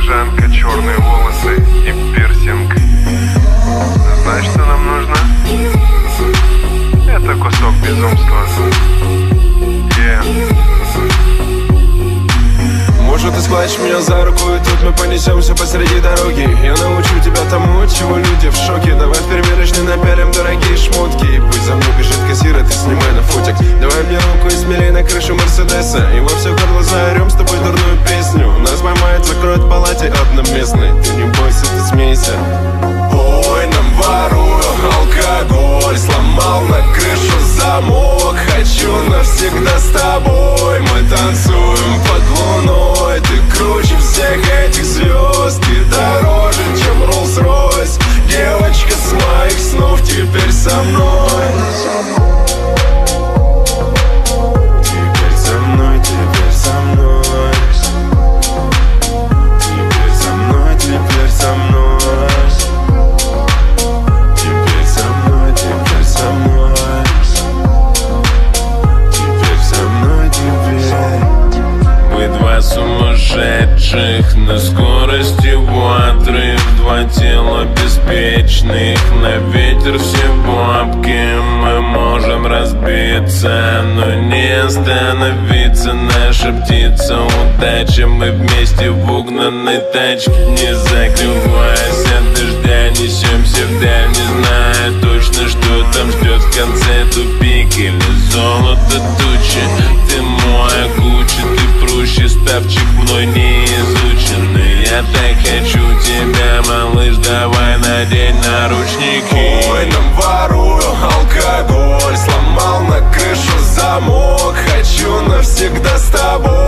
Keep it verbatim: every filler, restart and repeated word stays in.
баклажанка, черные волосы и пирсинг. Знаешь, что нам нужно? Это кусок безумства. Yeah. Может, ты схватишь меня за руку, и тут мы понесемся посреди дороги. Я научу тебя тому, от чего люди в шоке. Давай в примерочной напялим дорогие шмотки. Пусть за мной бежит кассир, а ты снимай на фотик. Давай мне руку и смелей на крышу Мерседеса. И во все горло заорем с тобой дурную песню. Нас поймает, закроет в палате одноместной. Ты не бойся, ты смейся. Ой, нам ворую алкоголь, сломал на крышу замок. Хочу навсегда с тобой, мы танцуем под луной. Ты круче всех этих звезд, ты дороже, чем Rolls-Royce. Девочка с моих снов теперь со мной. Теперь со мной, теперь со мной. Теперь со мной, теперь со мной. Теперь со мной, теперь со мной. Теперь со мной, теперь. Мы два сумасшедших на скорости ватры, два тела беспечных, на ветер все бабки. Мы можем разбиться, но не остановиться. Наша птица удача, мы вместе в угнанной тачке. Не закрываясь от дождя, несемся вдаль, не зная точно, что там ждет в конце. Тупик или золото тучи. Ты мой Гуччи, ты проще, ставчик мной не изученный. Я так хочу тебя, малыш, давай надень наручники. Ой, нам ворую алкоголь, сломал на крышу замок. Хочу навсегда с тобой.